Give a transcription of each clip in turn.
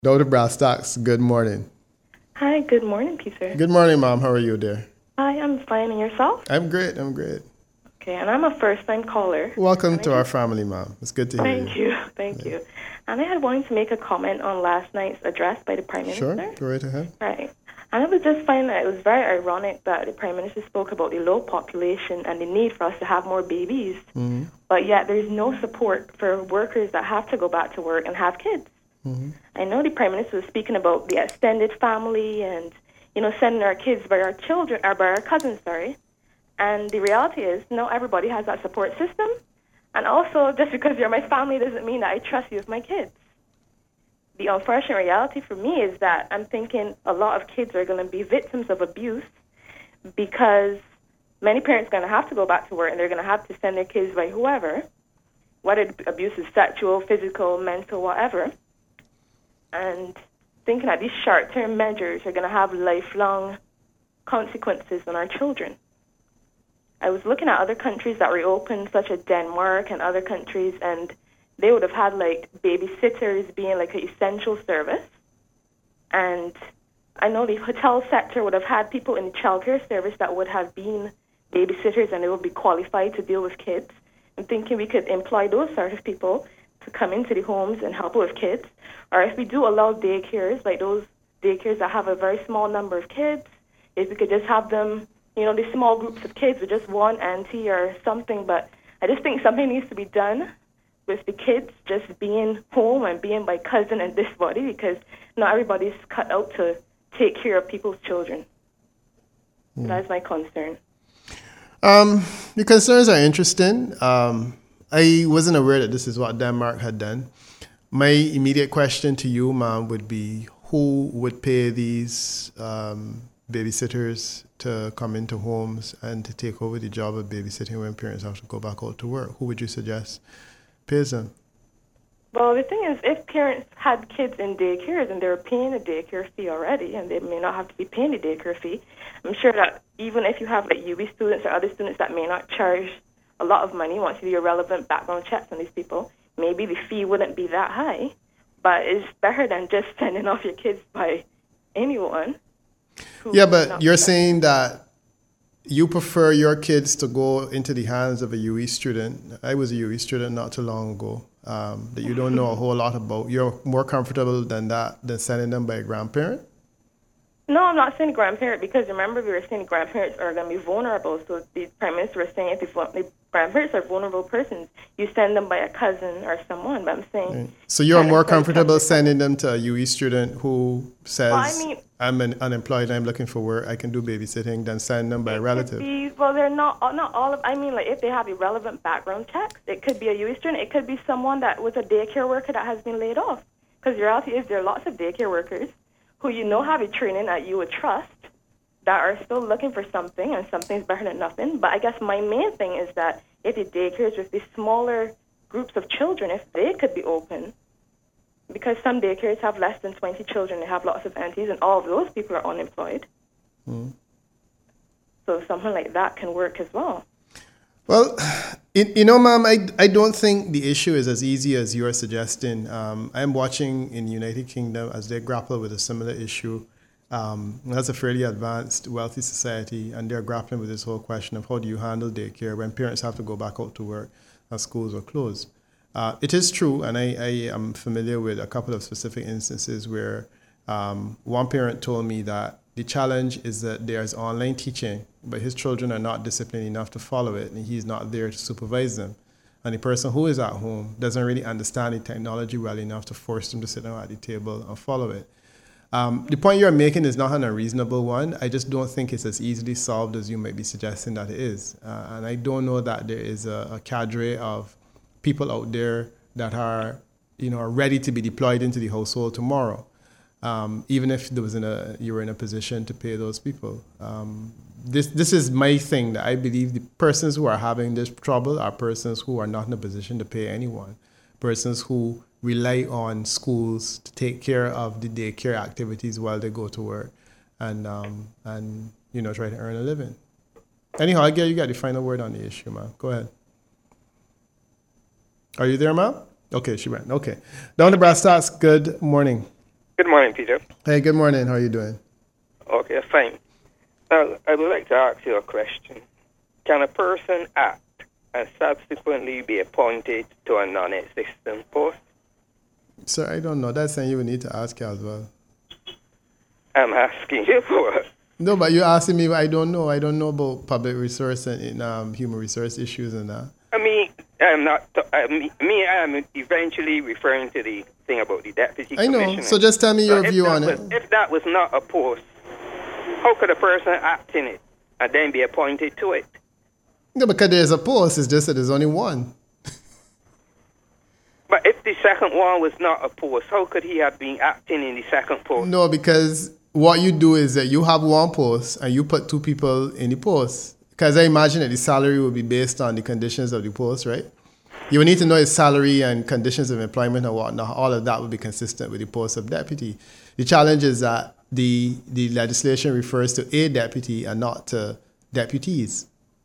Dr. Brastox, good morning. Hi, good morning, Peter. Good morning, Mom. How are you, dear? Hi, I'm fine. And yourself? I'm great. I'm great. Okay, and I'm a first-time caller. Welcome And to our family, Mom. It's good to hear thank you. you, thank you. And I had wanted to make a comment on last night's address by the Prime Sure, Minister. go right ahead. Right. And I was just finding that it was very ironic that the Prime Minister spoke about the low population and the need for us to have more babies, but yet there's no support for workers that have to go back to work and have kids. I know the Prime Minister was speaking about the extended family and, sending our kids by our children, or by our cousins, sorry. And the reality is, not everybody has that support system. And also, just because you're my family doesn't mean that I trust you with my kids. The unfortunate reality for me is that I'm thinking a lot of kids are going to be victims of abuse because many parents are going to have to go back to work and they're going to have to send their kids by whoever, whether the abuse is sexual, physical, mental, whatever. And thinking that these short-term measures are going to have lifelong consequences on our children. I was looking at other countries that reopened, such as Denmark and other countries, and they would have had like babysitters being like an essential service. And I know the hotel sector would have had people in the childcare service that would have been babysitters and they would be qualified to deal with kids. I'm thinking we could employ those sort of people to come into the homes and help with kids. Or if we do allow daycares, like those daycares that have a very small number of kids, if we could just have them, these small groups of kids with just one auntie or something. But I just think something needs to be done with the kids just being home and being by cousin and this body, because not everybody's cut out to take care of people's children. That's my concern. Your concerns are interesting. I wasn't aware that this is what Denmark had done. My immediate question to you, Mom, would be who would pay these babysitters to come into homes and to take over the job of babysitting when parents have to go back out to work? Who would you suggest pays them? Well, the thing is, if parents had kids in daycares and they're paying a daycare fee already, and they may not have to be paying the daycare fee, I'm sure that even if you have like UB students or other students that may not charge a lot of money once you do your relevant background checks on these people, maybe the fee wouldn't be that high. But it's better than just sending off your kids by anyone. Yeah, but you're saying that you prefer your kids to go into the hands of a UE student. I was a UE student not too long ago that you don't know a whole lot about. You're more comfortable than sending them by a grandparent? No, I'm not saying grandparent, because remember we were saying grandparents are going to be vulnerable. So the Prime Minister was saying if the grandparents are vulnerable persons, you send them by a cousin or someone. But I'm saying... Right. So you're more comfortable sending them to a UE student who says, I'm unemployed, I'm looking for work, I can do babysitting, than send them by a relative? They're not all of... like if they have the relevant background checks, it could be a UE student, it could be someone that was a daycare worker that has been laid off. Because the reality is there are lots of daycare workers who have a training that you would trust that are still looking for something, and something's better than nothing. But I guess my main thing is that if the daycares with these smaller groups of children, if they could be open, because some daycares have less than 20 children, they have lots of aunties, and all of those people are unemployed. So something like that can work as well. Well, Ma'am, I don't think the issue is as easy as you're suggesting. I'm watching in the United Kingdom as they grapple with a similar issue. That's a fairly advanced, wealthy society, and they're grappling with this whole question of how do you handle daycare when parents have to go back out to work and schools are closed. It is true, and I am familiar with a couple of specific instances where one parent told me that the challenge is that there's online teaching, but his children are not disciplined enough to follow it, and he's not there to supervise them. And the person who is at home doesn't really understand the technology well enough to force them to sit down at the table and follow it. The point you're making is not an unreasonable one. I just don't think it's as easily solved as you might be suggesting that it is. And I don't know that there is a cadre of people out there that are ready to be deployed into the household tomorrow. Even if you were in a position to pay those people. This is my thing, that I believe the persons who are having this trouble are persons who are not in a position to pay anyone. Persons who rely on schools to take care of the daycare activities while they go to work and try to earn a living. Anyhow, I guess you got the final word on the issue, ma'am. Go ahead. Are you there, ma'am? Okay, she went. Okay. Down to Brass Stocks, good morning. Good morning, Peter. Hey, good morning. How are you doing? Okay, fine. Now, I would like to ask you a question. Can a person act and subsequently be appointed to a non-existent post? Sir, I don't know. That's something you would need to ask as well. I'm asking you for it. No, but you're asking me, I don't know. I don't know about public resource and human resource issues and that. I mean, I'm not. I'm eventually referring to the thing about the deputy I know. commissioner. So just tell me your view on it. If that was not a post, how could a person act in it and then be appointed to it? No, because there's a post. It's just that there's only one. But if the second one was not a post, how could he have been acting in the second post? No, because what you do is that you have one post and you put two people in the post. Because I imagine that the salary will be based on the conditions of the post, right? You will need to know his salary and conditions of employment and whatnot. All of that will be consistent with the post of deputy. The challenge is that the legislation refers to a deputy and not to deputies.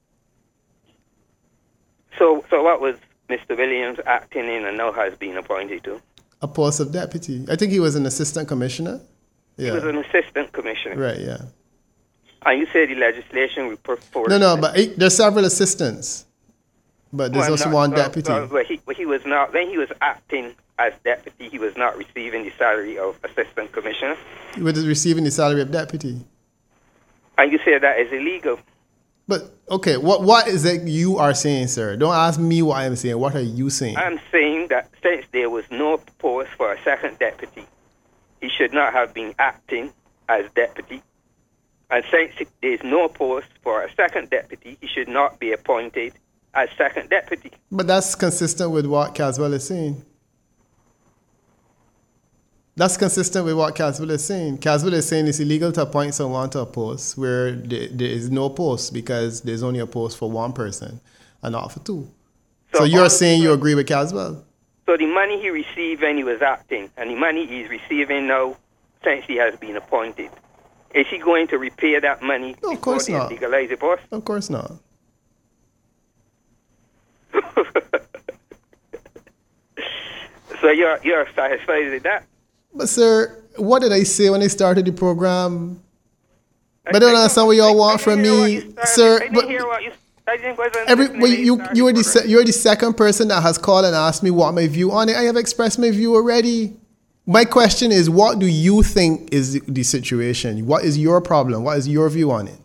So what was Mr. Williams acting in and now has been appointed to? A post of deputy. I think he was an assistant commissioner. Yeah. He was an assistant commissioner. Right, yeah. And you say the legislation will force... No, but there's several assistants. But there's also one deputy. He was not, when he was acting as deputy, he was not receiving the salary of assistant commissioner. He was receiving the salary of deputy. And you say that is illegal. But, okay, what is it you are saying, sir? Don't ask me what I'm saying. What are you saying? I'm saying that since there was no post for a second deputy, he should not have been acting as deputy. And since there is no post for a second deputy, he should not be appointed as second deputy. But that's consistent with what Caswell is saying. That's consistent with what Caswell is saying. Caswell is saying it's illegal to appoint someone to a post where there is no post because there's only a post for one person and not for two. So you're saying you agree with Caswell? So the money he received when he was acting and the money he's receiving now since he has been appointed, is he going to repay that money? No, of course not. Legalize the post? Of course not. So you're satisfied with that? But sir, what did I say when I started the program? I don't understand what y'all want from me, sir. I didn't hear what you you're the second person that has called and asked me what my view on it. I have expressed my view already. My question is, what do you think is the situation? What is your problem? What is your view on it?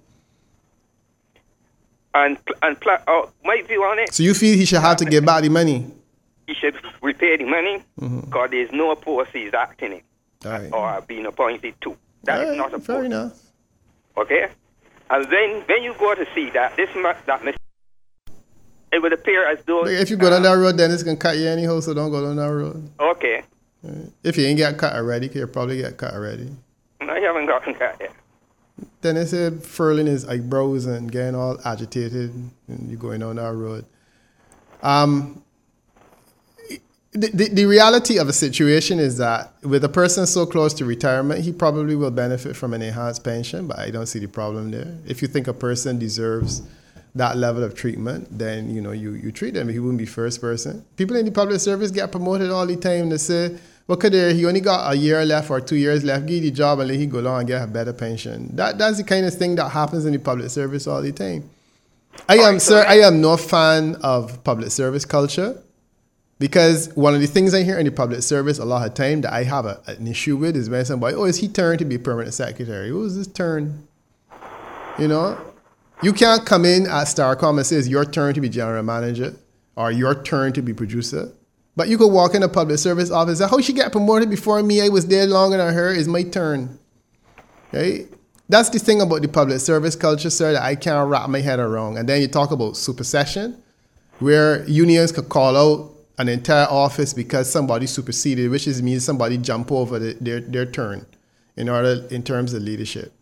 My view on it. So you feel he should have to give back the money? He should repay the money because there's no post he's acting in or being appointed to. That is not a fair post. Enough. Okay? And then when you go to see that, it would appear as though... If you go down that road, then it's going to cut you anyhow, so don't go down that road. Okay. If you ain't get cut already, you'll probably get cut already. No, you haven't gotten cut yet. Then they said furling his eyebrows and getting all agitated and you going down that road. The reality of a situation is that with a person so close to retirement, he probably will benefit from an enhanced pension, but I don't see the problem there. If you think a person deserves that level of treatment, then you treat them. He wouldn't be first person. People in the public service get promoted all the time. They say, well, he only got a year left or 2 years left, give the job and let him go along and get a better pension. That's the kind of thing that happens in the public service all the time. I am no fan of public service culture. Because one of the things I hear in the public service a lot of time that I have an issue with is when somebody, is he turned to be permanent secretary? Who is this turn? You can't come in at Starcom and say it's your turn to be general manager or your turn to be producer. But you could walk in a public service office and say, how she get promoted before me? I was there longer than her. It's my turn. Okay? That's the thing about the public service culture, sir, that I can't wrap my head around. And then you talk about supersession, where unions could call out an entire office because somebody superseded, which means somebody jump over their turn in terms of leadership.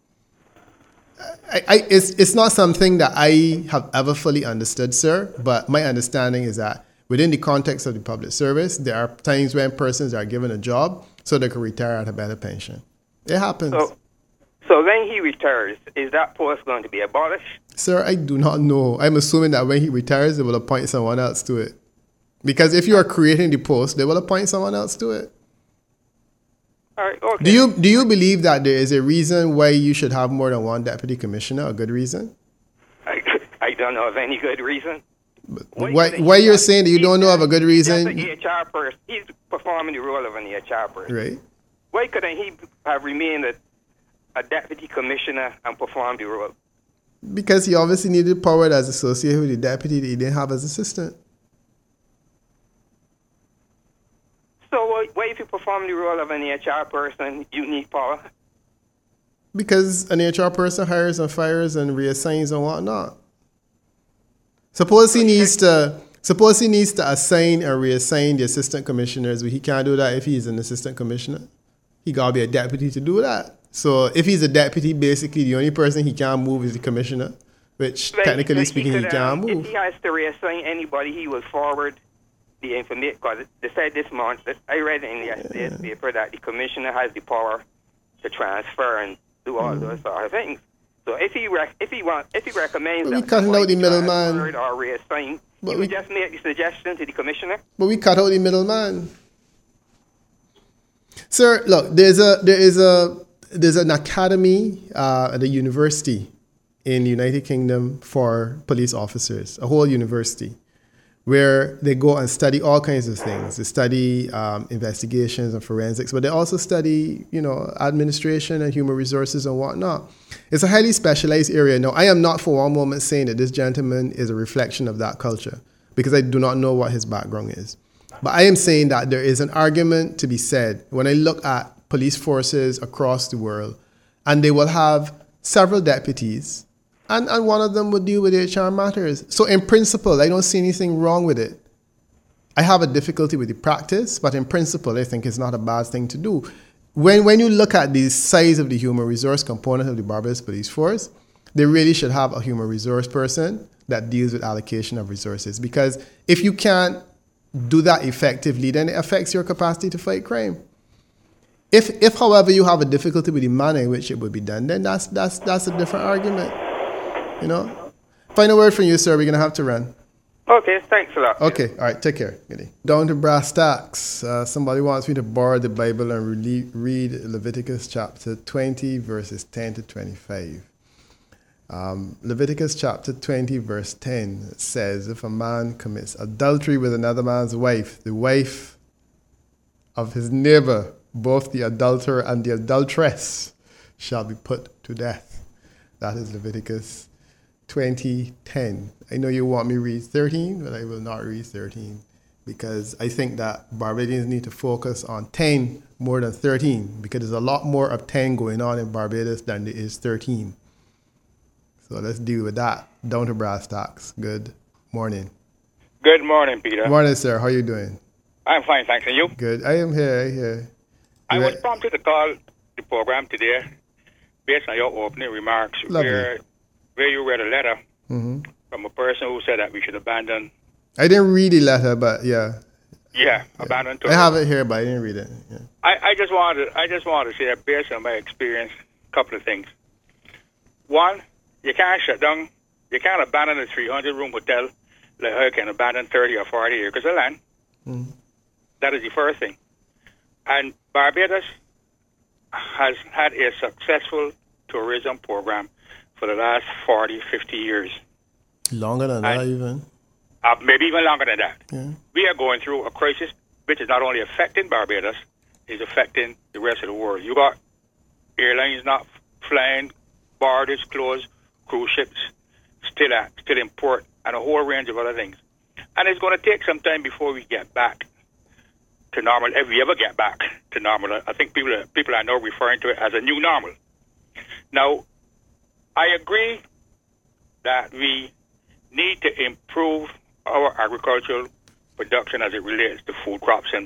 It's not something that I have ever fully understood, sir, but my understanding is that within the context of the public service, there are times when persons are given a job so they can retire at a better pension. It happens. So when he retires, is that post going to be abolished? Sir, I do not know. I'm assuming that when he retires, they will appoint someone else to it. Because if you are creating the post, they will appoint someone else to it. All right, okay. Do you believe that there is a reason why you should have more than one deputy commissioner? A good reason? I don't know of any good reason. Why you're saying that you don't know of a good reason? He's just an HR person. He's performing the role of an HR person. Right. Why couldn't he have remained a deputy commissioner and performed the role? Because he obviously needed power that's associated with the deputy that he didn't have as assistant. So why if you perform the role of an HR person, you need power? Because an HR person hires and fires and reassigns and whatnot. Suppose he needs to assign and reassign the assistant commissioners, but he can't do that if he's an assistant commissioner. He gotta be a deputy to do that. So if he's a deputy, basically the only person he can't move is the commissioner, which technically speaking he can't move. If he has to reassign anybody, he will forward the information. Because they said this month, I read in yesterday's paper that the commissioner has the power to transfer and do all those sort of things. So if he recommends that cutting out the middleman or reassign, he would just make the suggestion to the commissioner. But we cut out the middleman. Sir, look, there's an academy at a university in the United Kingdom for police officers, a whole university, where they go and study all kinds of things. They study investigations and forensics, but they also study, administration and human resources and whatnot. It's a highly specialized area. Now, I am not for one moment saying that this gentleman is a reflection of that culture, because I do not know what his background is. But I am saying that there is an argument to be said when I look at police forces across the world, and they will have several deputies, and one of them would deal with HR matters. So in principle, I don't see anything wrong with it. I have a difficulty with the practice, but in principle, I think it's not a bad thing to do. When you look at the size of the human resource component of the Barbados Police Force, they really should have a human resource person that deals with allocation of resources. Because if you can't do that effectively, then it affects your capacity to fight crime. If however, you have a difficulty with the manner in which it would be done, then that's a different argument. Final word from you, sir. We're going to have to run. Okay, thanks a lot. Okay, all right, take care. Down to brass tacks. Somebody wants me to borrow the Bible and read Leviticus chapter 20, verses 10 to 25. Leviticus chapter 20, verse 10 says, if a man commits adultery with another man's wife, the wife of his neighbor, both the adulterer and the adulteress shall be put to death. That is Leviticus 20:10. I know you want me to read 13, but I will not read 13 because I think that Barbadians need to focus on 10 more than 13 because there's a lot more of 10 going on in Barbados than there is 13. So let's deal with that. Down to brass tacks. Good morning. Good morning, Peter. Morning, sir. How are you doing? I'm fine, thanks. And you? Good. I am here. I was prompted to call the program today based on your opening remarks where you read a letter from a person who said that we should abandon. I didn't read the letter, but yeah. Yeah, abandon tourism. I have it here, but I didn't read it. Yeah. I just wanted to say that based on my experience, a couple of things. One, you can't shut down, you can't abandon a 300-room hotel like how you can abandon 30 or 40 acres of land. That is the first thing. And Barbados has had a successful tourism program for the last 40, 50 years. Longer than that, even? Maybe even longer than that. Yeah. We are going through a crisis which is not only affecting Barbados, it's affecting the rest of the world. You got airlines not flying, borders closed, cruise ships still in port, and a whole range of other things. And it's going to take some time before we get back to normal, if we ever get back to normal. I think people are now referring to it as a new normal. Now, I agree that we need to improve our agricultural production as it relates to food crops and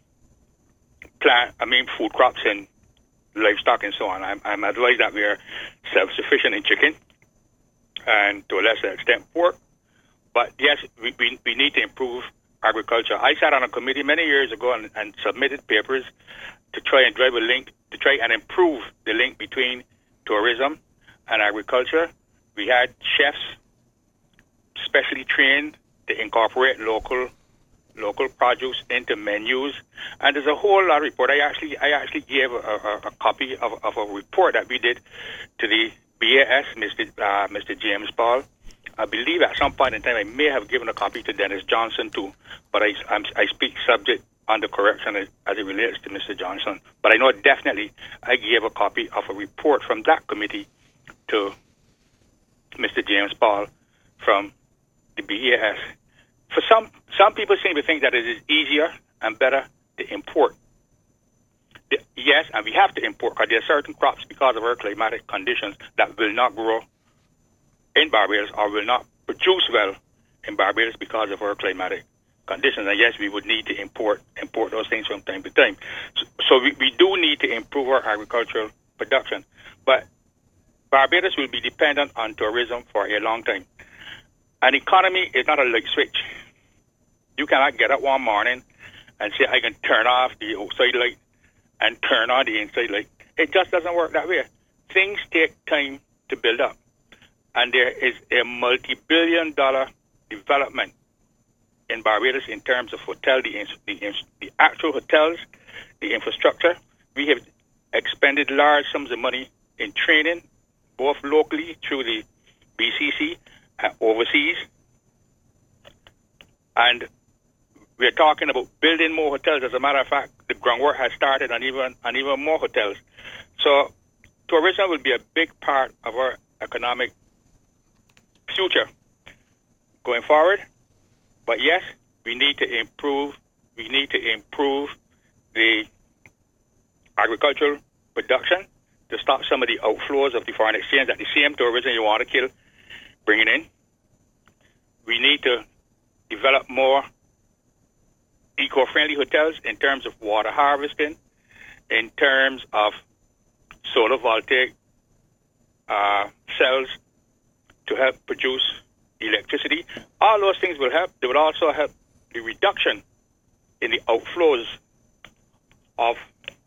food crops and livestock and so on. I'm advised that we are self-sufficient in chicken and to a lesser extent pork. But yes, we need to improve agriculture. I sat on a committee many years ago and submitted papers to try and drive a link, to try and improve the link between tourism and agriculture. We had chefs specially trained to incorporate local local produce into menus, and there's a whole lot of report. I actually gave a copy of a report that we did to the BAS, Mr. James Paul. I believe at some point in time I may have given a copy to Dennis Johnson too, but I speak subject under correction as it relates to Mr. Johnson. But I know definitely I gave a copy of a report from that committee to Mr. James Paul from the BAS. For some people seem to think that it is easier and better to import. Yes, and we have to import because there are certain crops because of our climatic conditions that will not grow in Barbados or will not produce well in Barbados because of our climatic conditions. And yes, we would need to import those things from time to time. So we do need to improve our agricultural production. But Barbados will be dependent on tourism for a long time. An economy is not a light switch. You cannot get up one morning and say, I can turn off the outside light and turn on the inside light. It just doesn't work that way. Things take time to build up. And there is a multi-billion-dollar development in Barbados in terms of hotel, the actual hotels, the infrastructure. We have expended large sums of money in training, both locally through the BCC and overseas. And we're talking about building more hotels. As a matter of fact, the groundwork has started on even more hotels. So tourism will be a big part of our economic future going forward. But yes, we need to improve the agricultural production to stop some of the outflows of the foreign exchange that the same tourism you want to kill bringing in. We need to develop more eco-friendly hotels in terms of water harvesting, in terms of solar voltaic cells to help produce electricity. All those things will help. They would also help the reduction in the outflows of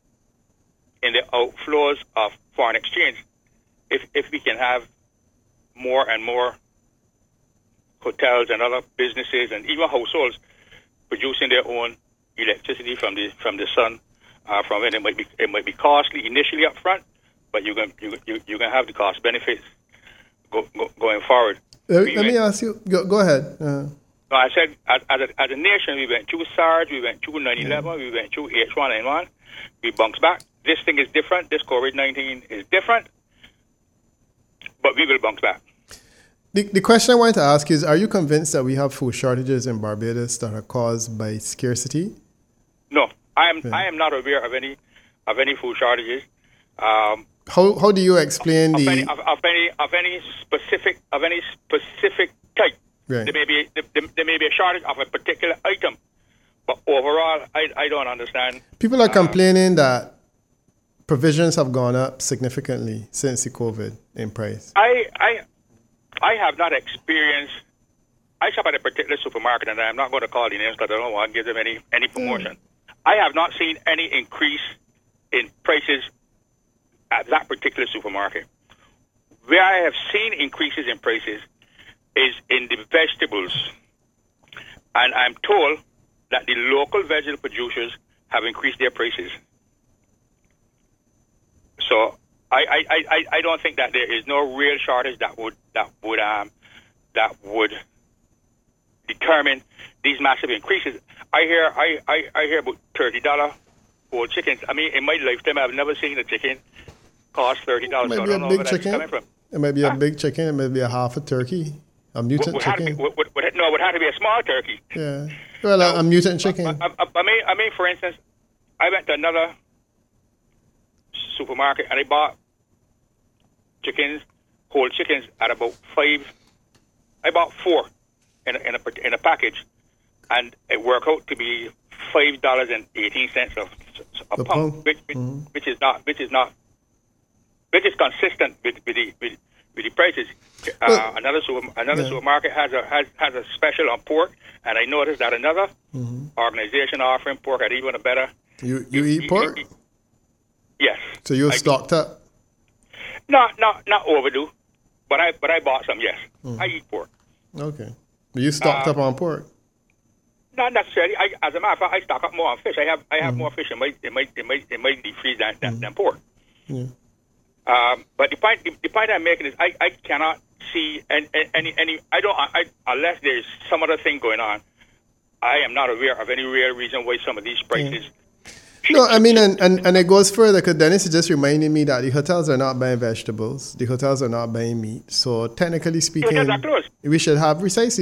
foreign exchange. If we can have more and more hotels and other businesses and even households producing their own electricity from the sun, from it might be costly initially up front, but you can have the cost benefits going forward. Let me ask you. Go ahead. No, I said as a nation we went through SARS, we went through 9/11, we went through H1N1. We bounced back. This thing is different. This COVID-19 is different, but we will bounce back. The question I wanted to ask is, are you convinced that we have food shortages in Barbados that are caused by scarcity? No, I am not aware of any food shortages. How do you explain of any specific type? Right. There may be a shortage of a particular item, but overall, I don't understand. People are complaining that provisions have gone up significantly since the COVID in price. I have not experienced. I shop at a particular supermarket, and I'm not going to call the names because I don't want to give them any promotion. I have not seen any increase in prices at that particular supermarket. Where I have seen increases in prices is in the vegetables, and I'm told that the local vegetable producers have increased their prices. So I don't think that there is no real shortage that would determine these massive increases. I hear about $30 whole chickens. I mean, in my lifetime, I've never seen a chicken cost $30. It might be a big chicken. It might be a big chicken. It might be a half a turkey. A mutant chicken. It would have to be a small turkey. Yeah. Well, a mutant chicken. I mean, for instance, I went to another supermarket and I bought whole chickens at about $5. I bought 4 in a package, and it worked out to be $5.18 a pound, which is consistent with the prices. Another supermarket has a special on pork, and I noticed that another organization offering pork at even a better. You eat pork? Yes. So you're stocked up? Not overdue, but I bought some. Yes, I eat pork. Okay. You stocked up on pork? Not necessarily. As a matter of fact, I stock up more on fish. I have more fish in my deep freeze than pork. Yeah. But the point I'm making is I cannot see any unless there's some other thing going on. I am not aware of any real reason why some of these prices. No, I mean, and it goes further, because Dennis is just reminding me that the hotels are not buying vegetables, the hotels are not buying meat. So technically speaking, we should have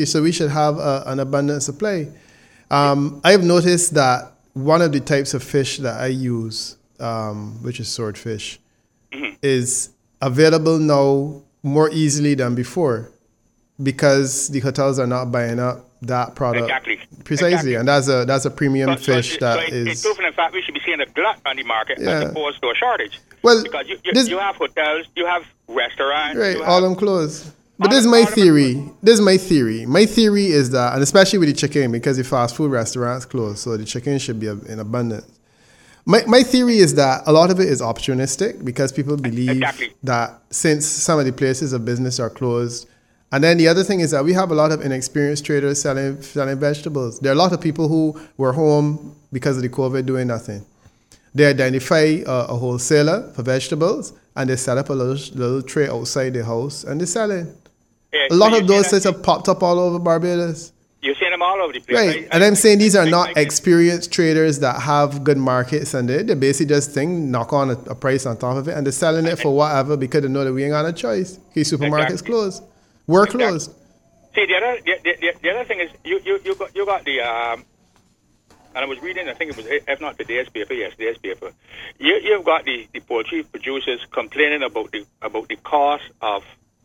an abundant supply. I have noticed that one of the types of fish that I use, which is swordfish, is available now more easily than before, because the hotels are not buying up that product. Exactly. Precisely. And that's a premium fish that is. In proof and in fact, we should be seeing a glut on the market as opposed to a shortage. Well, because you have hotels, you have restaurants. Right, all them closed. But this is my theory. My theory is that, and especially with the chicken, because the fast food restaurants closed, so the chicken should be in abundance. My theory is that a lot of it is opportunistic, because people believe that since some of the places of business are closed. And then the other thing is that we have a lot of inexperienced traders selling vegetables. There are a lot of people who were home because of the COVID doing nothing. They identify a wholesaler for vegetables, and they set up a little tray outside their house, and they're selling. Yeah, a lot of those things have popped up all over Barbados. You're seeing them all over the place. Right. And I'm saying these are not experienced traders that have good markets, and they basically just knock on a price on top of it, and they're selling it for whatever, because they know that we ain't got a choice. These supermarkets closed. We're closed. See, the other thing is you got the and I was reading, I think it was, if not today's paper, yesterday's paper. You've got the poultry producers complaining about the cost of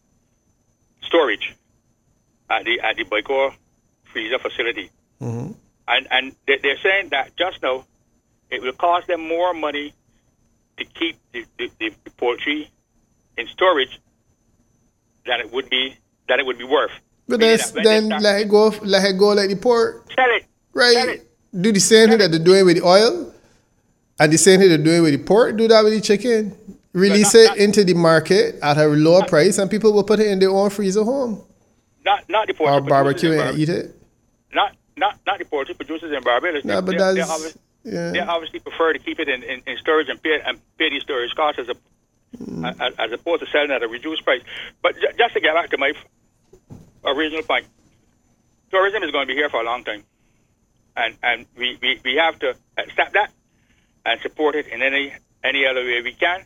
storage at the Baikor freezer facility, and they're saying that just now it will cost them more money to keep the poultry in storage than it would be worth. But then let it go like the pork. Sell it. Right. Sell it. Do the same thing that they're doing with the oil, and the same thing they're doing with the pork. Do that with the chicken. Release it into the market at a lower price, and people will put it in their own freezer home. Not the poultry or barbecue and eat it. Not the poultry producers in Barbados. No, but they obviously prefer to keep it in storage and pay the storage costs as opposed to selling at a reduced price. But just to get back to my original point, tourism is going to be here for a long time, and we have to accept that and support it in any other way we can.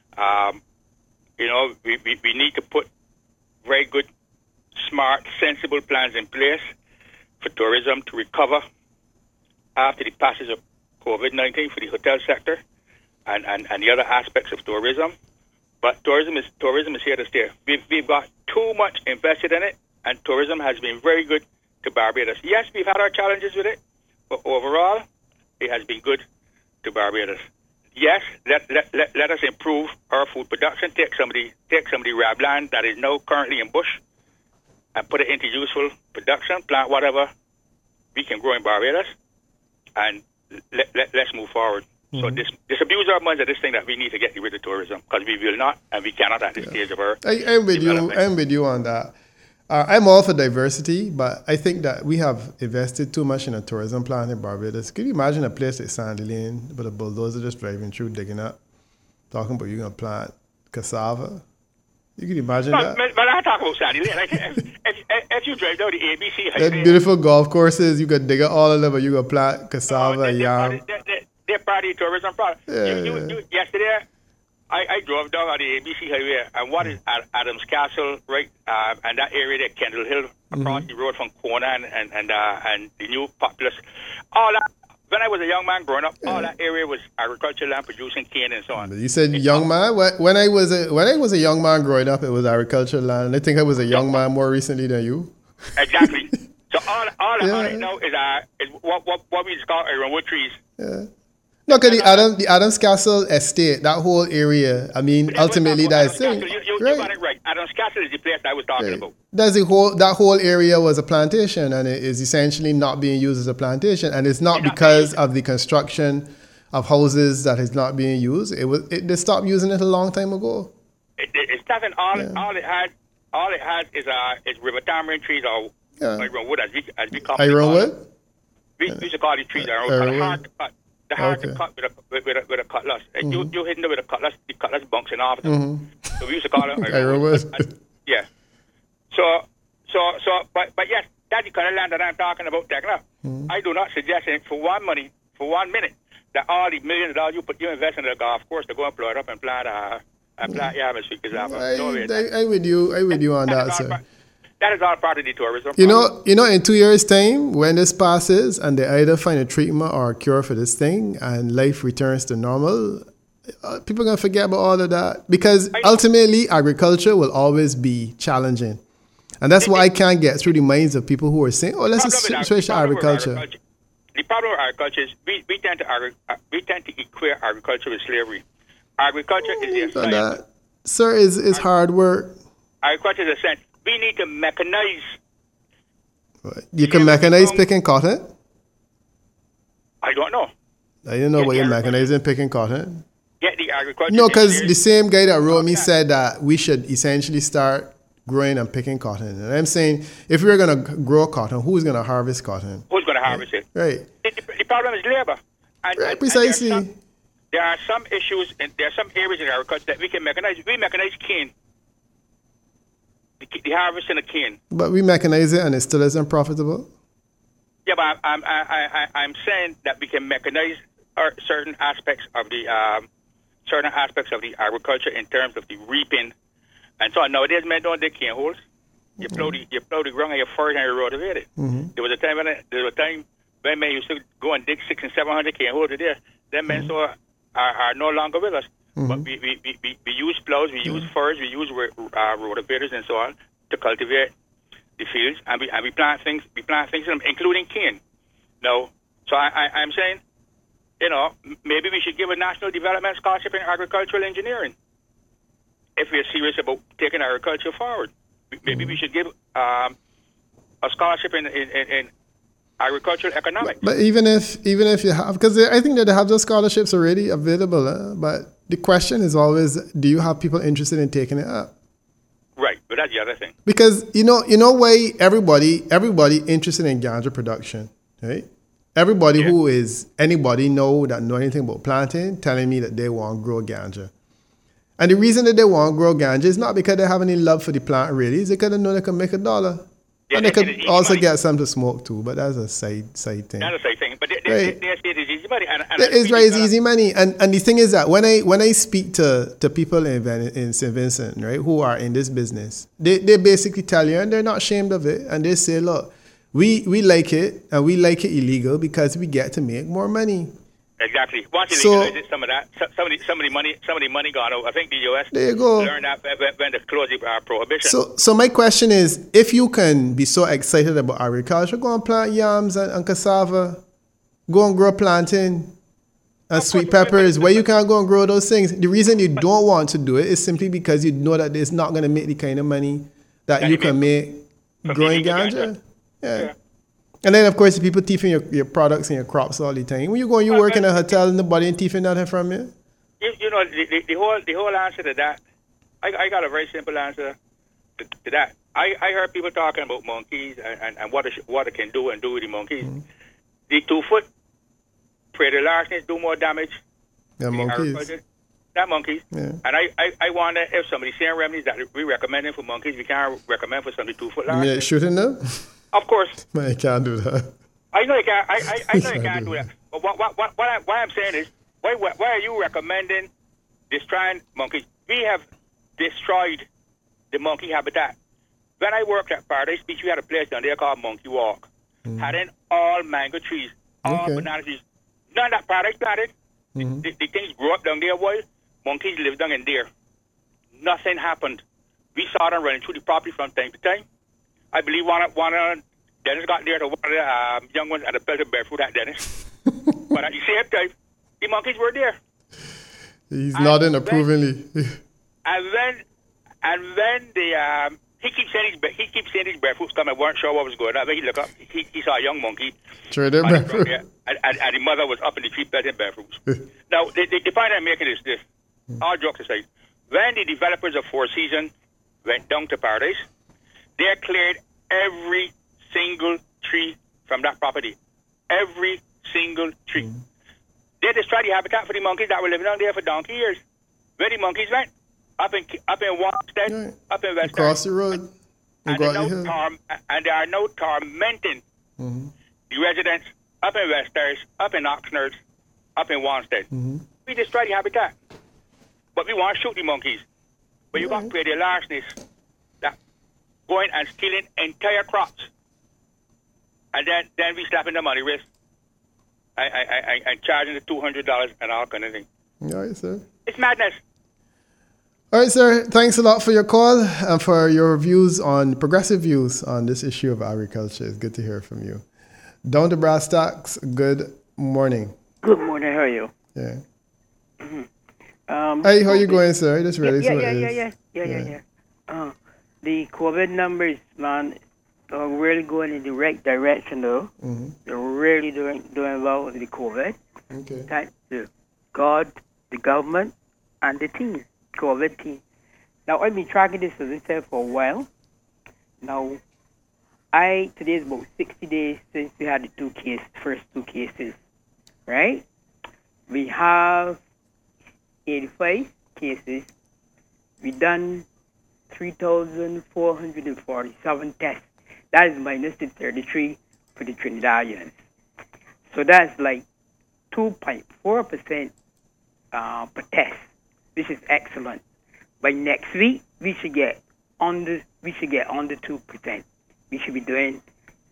We need to put very good, smart, sensible plans in place for tourism to recover after the passage of COVID-19 for the hotel sector and the other aspects of tourism. But tourism is here to stay. We've got too much invested in it, and tourism has been very good to Barbados. Yes, we've had our challenges with it, but overall, it has been good to Barbados. Yes, let us improve our food production. Take some of the RAB land that is now currently in bush and put it into useful production. Plant whatever we can grow in Barbados, and let's move forward. So this abuse our minds at this thing that we need to get rid of tourism, because we will not and we cannot at this stage of our I'm with you on that. I'm all for diversity, but I think that we have invested too much in a tourism plan in Barbados. Can you imagine a place like Sandy Lane with a bulldozer just driving through, digging up, talking about you're going to plant cassava? You can imagine that? But I talk about Sandy Lane. Like, if you drive down the ABC highway, that beautiful golf courses, you could dig up all of them, but you can plant cassava, yam. They're part of the tourism product. Yesterday, I drove down on the ABC highway, and what is Adams Castle, right? And that area there, Kendall Hill, across the road from Kona and the new populace. All that. When I was a young man growing up, all that area was agricultural land, producing cane and so on. You said young man. When I was a young man growing up, it was agricultural land. And I think I was a young man more recently than you. Exactly. So all I know is what we call ironwood trees. Yeah. Look at the Adams Castle estate, that whole area. I mean, ultimately, that's it. You got it right. Adams Castle is the place I was talking about. That whole area was a plantation, and it is essentially not being used as a plantation. And it's not because of the construction of houses that is not being used. They stopped using it a long time ago. It's nothing. All it had is river tamarind trees or ironwood as we call it. Ironwood? We used to call these trees around. Hard to cut. They're hard to cut with a cutlass. And you hitting them with a cutlass, the cutlass bouncing off of them. So we used to call them. Yeah. So, but yes, that's the kind of land that I'm talking about taking up. I do not suggest it for 1 minute, that all the millions of dollars you invest in the golf course to go and blow it up and plant yams. I with you on that, sir. That is all part of the tourism. You know, in 2 years' time, when this passes and they either find a treatment or a cure for this thing and life returns to normal, people are going to forget about all of that. Because ultimately, agriculture will always be challenging. And that's why I can't get through the minds of people who are saying, oh, let's just switch to agriculture. The problem with agriculture is we tend to equate agriculture with slavery. Agriculture is the science. Sir, is hard work. Agriculture is a science. We need to mechanize. You can mechanize picking cotton? I don't know. I didn't know what you're mechanizing picking cotton. Get the agriculture. No, because the same guy that wrote me said that we should essentially start growing and picking cotton. And I'm saying, if we're going to grow cotton, who's going to harvest cotton? Who's going to harvest it? Right. The problem is labor. Right, precisely. There are some issues, and there are some areas in agriculture that we can mechanize. We mechanize cane. The harvesting of cane. But we mechanize it and it still isn't profitable? Yeah, but I'm saying that we can mechanize certain aspects of the agriculture in terms of the reaping. And so nowadays, men don't dig cane holes. You plow the ground and you forage and you rotivate it. There was a time when men used to go and dig 600 and 700 cane holes a day. Then men are no longer with us. But we use plows, we use forage, we use rotivators and so on to cultivate the fields, and we plant things in them, including cane. Now, so I'm saying, maybe we should give a national development scholarship in agricultural engineering if we're serious about taking agriculture forward. Maybe we should give a scholarship in agricultural economics. But even if you have, because I think that they have those scholarships already available, but the question is always, do you have people interested in taking it up? Right, but that's the other thing. Because you know why everybody interested in ganja production, right? Everybody who is anybody know anything about planting, telling me that they want to grow ganja. And the reason that they want to grow ganja is not because they have any love for the plant really, it's because they know they can make $1. Yeah, and they could also get some to smoke too, but that's a side thing. That's a side thing, but they say it's easy money. It's easy money, and the thing is that when I speak to people in St. Vincent, right, who are in this business, they basically tell you, and they're not ashamed of it, and they say, look, we like it, and we like it illegal because we get to make more money. Exactly. Once you legalize some of that, some of the money gone out. I think the U.S. learned that when they closed the prohibition. So my question is, if you can be so excited about agriculture, go and plant yams and cassava, go and grow plantain and sweet peppers. Where you can't go and grow those things. The reason you don't want to do it is simply because you know that it's not going to make the kind of money that you can make growing ganja. Yeah. And then, of course, people thieving your products and your crops all the time. When you go and you work in a hotel and nobody ain't thieving nothing from you? The whole answer to that, I got a very simple answer to that. I heard people talking about monkeys and what it can do and do with the monkeys. The 2-foot predator larcenous do more damage than monkeys. Not monkeys. Yeah. And I wonder if some of the same remedies that we recommending for monkeys, we can't recommend for some of the 2-foot larcenous. You mean shooting them? Of course. Man, you can't do that. I know you can't. I know you can't do that. But what I'm saying is, why are you recommending destroying monkeys? We have destroyed the monkey habitat. When I worked at Paradise Beach, we had a place down there called Monkey Walk. Had in all mango trees, all banana trees. None that Paradise planted. The things grew up down there, boy. Monkeys lived down in there. Nothing happened. We saw them running through the property from time to time. I believe one of Dennis got there to one of the young ones at the pelted barefoot at Dennis. But at the same time, the monkeys were there. He's nodding approvingly. And then he keeps saying his barefoots come and weren't sure what was going on. When he looked up, he saw a young monkey. And the mother was up in the tree pelting barefoots. Now, the point I'm making is this. All jokes aside, when the developers of Four Seasons went down to Paradise, they cleared every single tree from that property. every single tree. They destroyed the habitat for the monkeys that were living down there for donkey years. Where the monkeys went? Up in Wanstead, up in West across the road. And they are now tormenting the residents up in Westers, up in Oxnard, up in Wanstead. We destroy the habitat. But we want to shoot the monkeys. But you got to pay the larcenies that going and stealing entire crops. And then we slapping them on the wrist. And charging the $200 and all kind of thing. All right, sir. It's madness. All right, sir. Thanks a lot for your call and for your progressive views on this issue of agriculture. It's good to hear from you. Down to brass tacks. Good morning. Good morning. How are you? Yeah. Hey, how you going, sir? I just realized Yeah. The COVID numbers, man, are really going in the right direction, though. They're really doing well with the COVID. Okay. Thanks to God, the government, and the team, COVID team. Now, I've been tracking this, as I said, for a while. Now, today is about 60 days since we had the first two cases, right? We have 85 cases. We done 3,447 tests. That is minus the 33 for the Trinidadians. So that's like 2.4% per test, which is excellent. By next week, we should get under 2%. We should be doing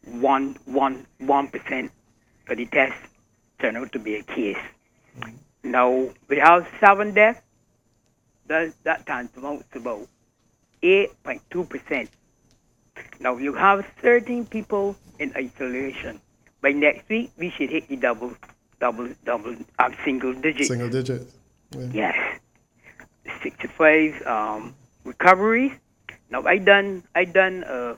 1% for the test turn out to be a case. Now we have 7 deaths. That tantamount to about 8.2%. Now you have 13 people in isolation. By next week, we should hit the single digits. Single digits. Yeah. Yes. 65 recoveries. Now I done a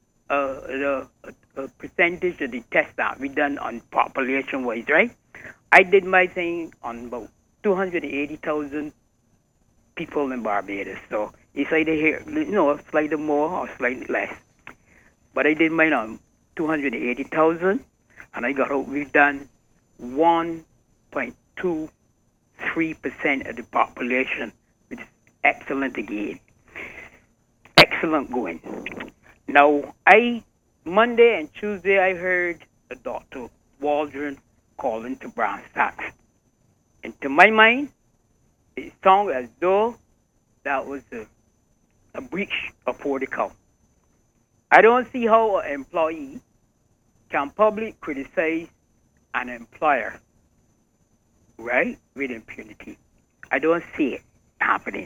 percentage of the tests that we done on population wise, right? I did my thing on about 280,000 people in Barbados. So it's either here, slightly more or slightly less. But I did mine on 280,000, and I got out. We've done 1.23% of the population, which is excellent again. Excellent going. Now, Monday and Tuesday, I heard a Dr. Waldron calling to brass tacks. And to my mind, it sounded as though that was a breach of protocol. I don't see how an employee can publicly criticize an employer, right, with impunity. I don't see it happening.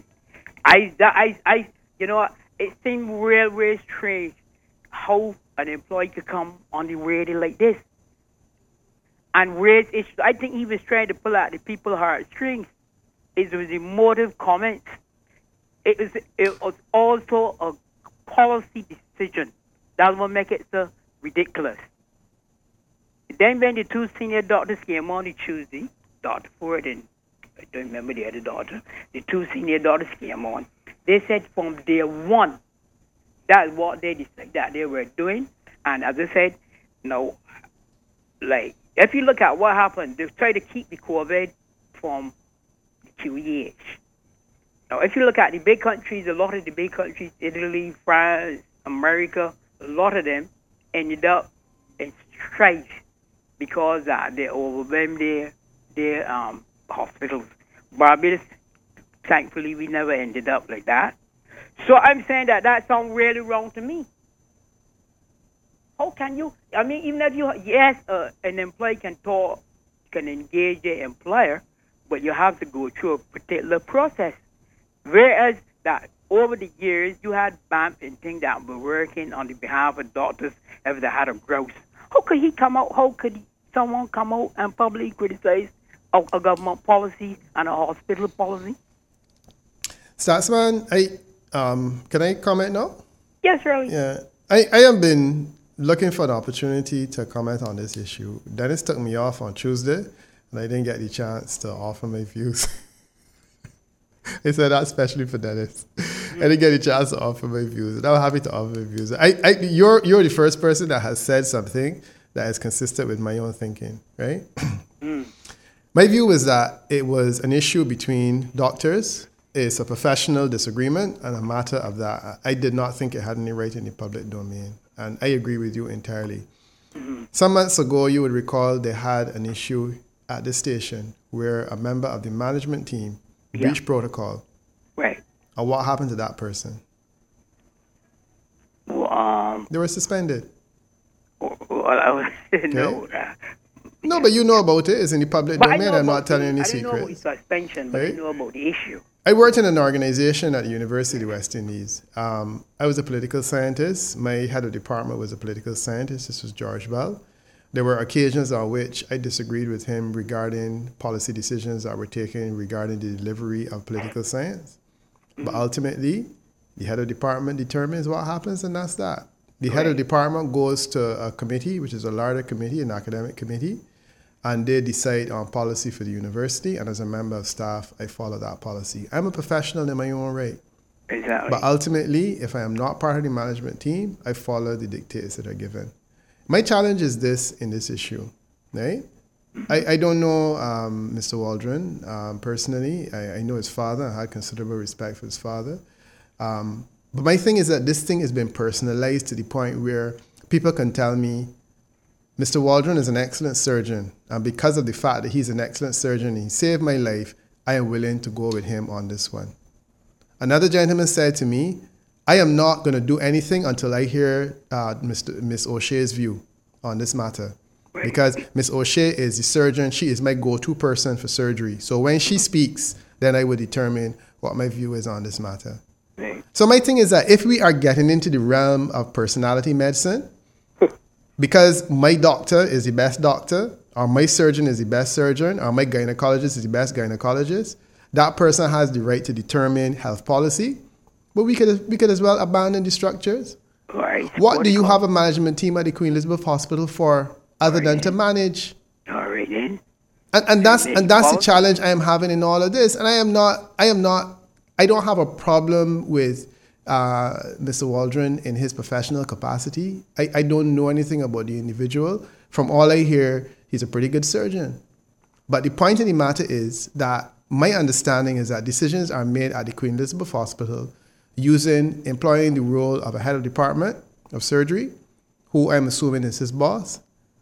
It seems real strange how an employee could come on the radio like this and raise issues. I think he was trying to pull out the people's heartstrings. It was emotive comments. It was also a policy decision. That's what makes it so ridiculous. Then when the two senior doctors came on Tuesday, Dr. Ford and I don't remember the other doctor, the two senior doctors came on. They said from day one, that's what they decided that they were doing. And as I said, if you look at what happened, they tried to keep the COVID from the QEH. Now, if you look at the big countries, a lot of the big countries, Italy, France, America, a lot of them ended up in strikes because they overwhelmed their hospitals. Barbados, thankfully, we never ended up like that. So I'm saying that sounds really wrong to me. How can you? I mean, even if an employee can engage their employer, but you have to go through a particular process. Whereas that over the years, you had BAMP and things that were working on the behalf of doctors if they had a grouse. How could he come out? How could someone come out and publicly criticize a government policy and a hospital policy? Statsman, can I comment now? Yes, really. Yeah, I have been looking for the opportunity to comment on this issue. Dennis took me off on Tuesday, and I didn't get the chance to offer my views. I said that especially for Dennis. I didn't get a chance to offer my views, and I'm happy to offer my views. You're the first person that has said something that is consistent with my own thinking, right? My view was that it was an issue between doctors. It's a professional disagreement and a matter of that. I did not think it had any right in the public domain. And I agree with you entirely. Some months ago, you would recall they had an issue at the station where a member of the management team breached protocol. Right. And what happened to that person? Well, They were suspended. I didn't know that. No, but you know about it. It's in the public But I domain. know I'm not about telling any I didn't know about the secrets. suspension, but Right? I know about the issue. I worked in an organization at the University of West Indies. I was a political scientist. My head of department was a political scientist. This was George Bell. There were occasions on which I disagreed with him regarding policy decisions that were taken regarding the delivery of political science. But ultimately, the head of department determines what happens, and that's that. The head of department goes to a committee, which is a larger committee, an academic committee, and they decide on policy for the university. And as a member of staff, I follow that policy. I'm a professional in my own right. Exactly. But ultimately, if I am not part of the management team, I follow the dictates that are given. My challenge is this in this issue, right? I don't know Mr. Waldron personally. I know his father. I had considerable respect for his father. But my thing is that this thing has been personalized to the point where people can tell me, Mr. Waldron is an excellent surgeon. And because of the fact that he's an excellent surgeon and he saved my life, I am willing to go with him on this one. Another gentleman said to me, I am not going to do anything until I hear Miss O'Shea's view on this matter. Because Miss O'Shea is the surgeon. She is my go-to person for surgery. So when she speaks, then I will determine what my view is on this matter. So my thing is that if we are getting into the realm of personality medicine, because my doctor is the best doctor, or my surgeon is the best surgeon, or my gynecologist is the best gynecologist, that person has the right to determine health policy. But we could as well abandon the structures. Right. What do you have a management team at the Queen Elizababeth Hospital for, other than to manage? All right then. And that's the challenge I am having in all of this. And I don't have a problem with Mr. Waldron in his professional capacity. I don't know anything about the individual. From all I hear, he's a pretty good surgeon. But the point of the matter is that my understanding is that decisions are made at the Queen Elizabeth Hospital employing the role of a head of department of surgery, who I'm assuming is his boss,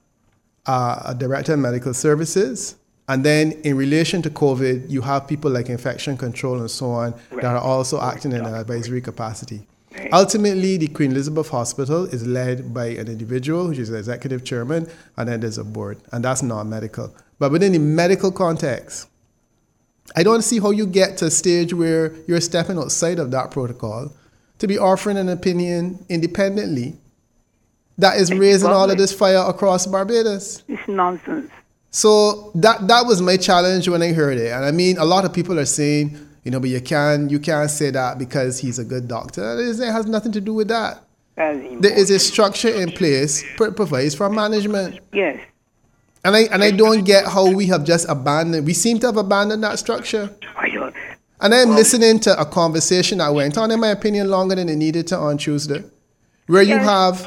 a director of medical services, and then in relation to COVID, you have people like infection control and so on that are also acting in an advisory capacity. Ultimately, the Queen Elizabeth Hospital is led by an individual, which is the executive chairman, and then there's a board, and that's non-medical. But within the medical context, I don't see how you get to a stage where you're stepping outside of that protocol to be offering an opinion independently that is raising all of this fire across Barbados. It's nonsense. So that was my challenge when I heard it. And I mean, a lot of people are saying, but you can't say that because he's a good doctor. It has nothing to do with that. There is a structure in place provides for management. Yes. And I don't get how we have just abandoned. We seem to have abandoned that structure. And I'm listening to a conversation that went on, in my opinion, longer than it needed to on Tuesday, where you have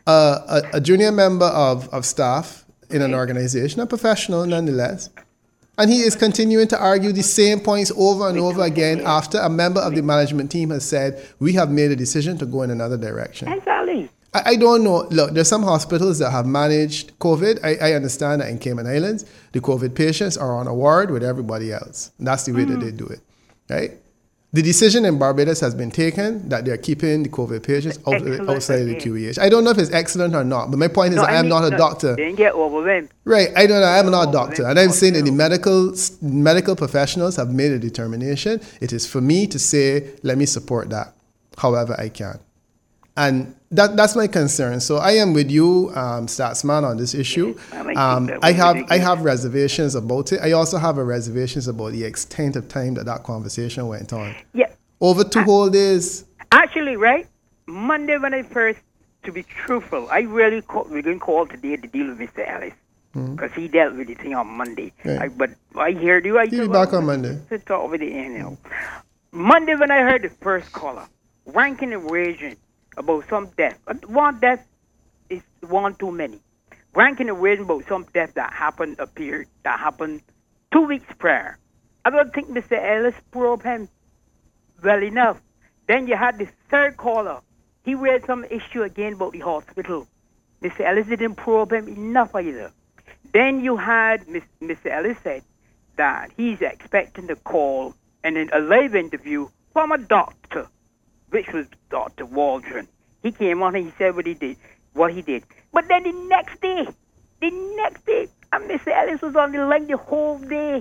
a junior member of staff in an organization, a professional nonetheless, and he is continuing to argue the same points over and over again after a member of the management team has said, we have made a decision to go in another direction. Exactly. I don't know. Look, there's some hospitals that have managed COVID. I understand that in Cayman Islands, the COVID patients are on a ward with everybody else. And that's the way that they do it, right? The decision in Barbados has been taken that they're keeping the COVID patients outside of the QEH. I don't know if it's excellent or not, but my point is I am not a doctor. They get overwhelmed. Right, I don't know. I'm not a doctor. And I'm saying that the medical professionals have made a determination. It is for me to say, let me support that however I can. And that's my concern. So I am with you, Statsman, on this issue. I have reservations about it. I also have reservations about the extent of time that conversation went on. Yeah. Over 2 whole days. Actually, right? Monday when I first, to be truthful, I really we didn't call today to deal with Mr. Ellis. Because he dealt with the thing on Monday. Right. But I heard you. He'll be back on Monday. To talk with the Monday when I heard the first caller, ranking and raging about some death. One death is one too many. ranking and rating about some death that happened 2 weeks prior. I don't think Mr. Ellis probed him well enough. Then you had the third caller. He raised some issue again about the hospital. Mr. Ellis didn't probe him enough either. Then you had Mr. Ellis said that he's expecting a call and a live interview from a doctor, which was Dr. Waldron. He came on and he said what he did. But then the next day, and Mr. Ellis was on the line the whole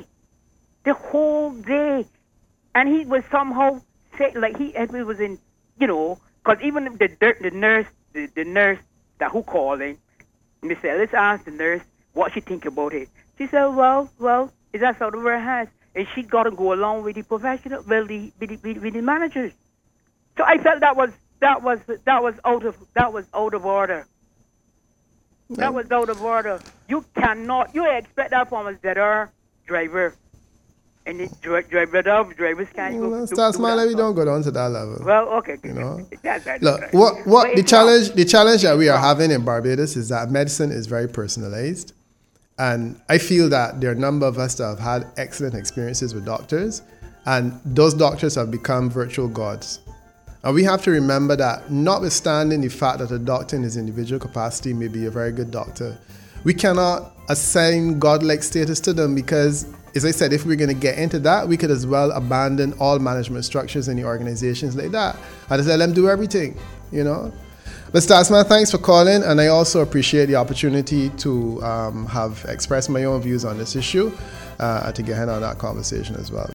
day. And he was somehow say like he was in, because even the nurse that who called in, Mr. Ellis asked the nurse what she think about it. She said, well, is that sort of her has, and she got to go along with the professional, with the managers. So I felt that was out of order. That was out of order. You expect that from a ZR driver. And the drivers can't go. Stasman, we don't go down to that level. Well, okay. Look, what the challenge that we are having in Barbados is that medicine is very personalized. And I feel that there are a number of us that have had excellent experiences with doctors, and those doctors have become virtual gods. And we have to remember that, notwithstanding the fact that a doctor in his individual capacity may be a very good doctor, we cannot assign godlike status to them because, as I said, if we're going to get into that, we could as well abandon all management structures in the organizations like that and just let them do everything, But Stasman, thanks for calling, and I also appreciate the opportunity to have expressed my own views on this issue to get in on that conversation as well.